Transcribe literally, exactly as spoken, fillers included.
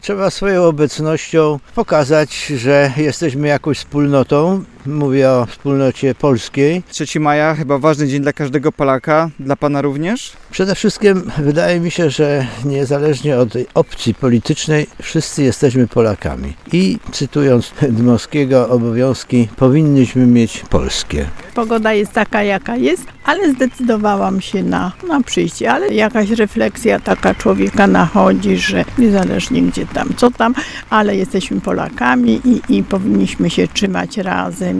Trzeba swoją obecnością pokazać, że jesteśmy jakąś wspólnotą. Mówię o wspólnocie polskiej. trzeciego maja chyba ważny dzień dla każdego Polaka, dla Pana również? Przede wszystkim wydaje mi się, że niezależnie od opcji politycznej wszyscy jesteśmy Polakami. I cytując Dmowskiego, obowiązki powinniśmy mieć polskie. Pogoda jest taka, jaka jest, ale zdecydowałam się na, na przyjście. Ale jakaś refleksja taka człowieka nachodzi, że niezależnie gdzie tam, co tam, ale jesteśmy Polakami i, i powinniśmy się trzymać razem.